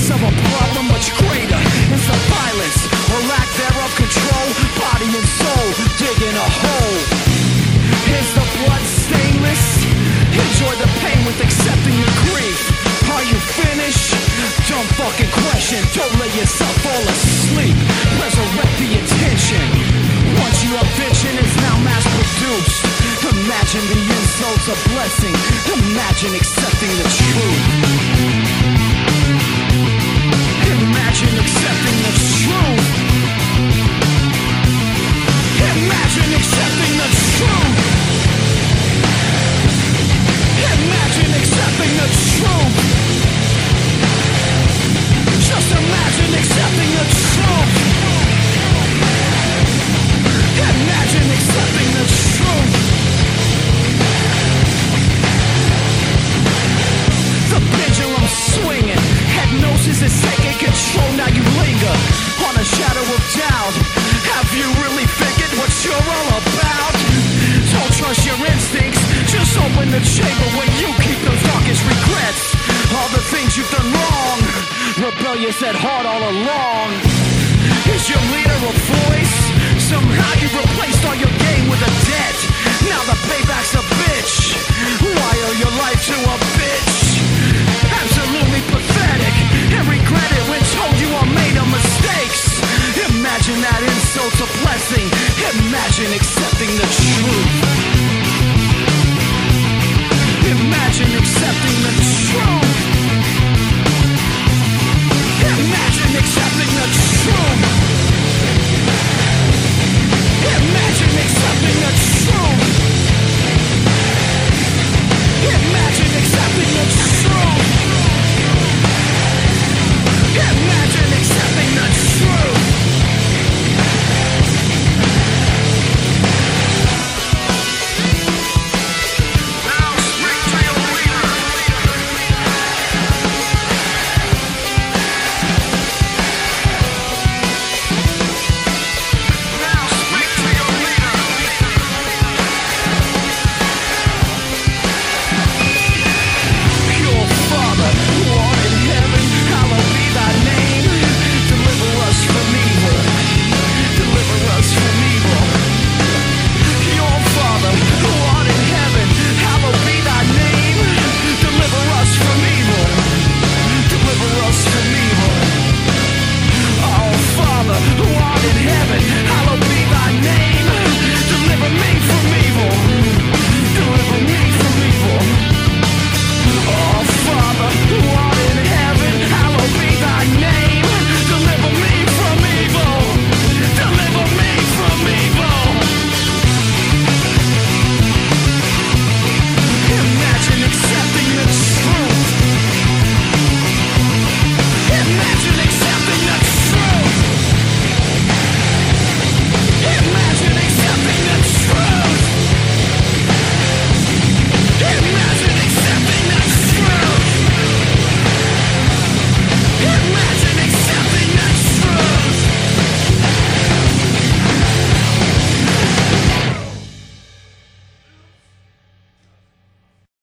less of a problem, much greater is the violence or lack thereof control. Body and soul digging a hole. Is the blood stainless? Enjoy the pain with accepting your grief. Are you finished? Dumb fucking question. Don't let yourself fall asleep. Resurrect the attention. Once your vision is now mass produced. Imagine the insults a blessing. Imagine accepting the truth. Imagine accepting the truth. Imagine accepting the truth. Imagine accepting the truth. Just imagine accepting the truth. Imagine accepting the truth. The pendulum swinging. Hypnosis is taking control. Now you linger on a shadow of doubt. Have you really figured what you're all about? Don't trust your instincts. Just open the chamber where you keep the darkest regrets. All the things you've done wrong. Rebellious at heart all along. Is your leader a voice? Somehow you replaced all your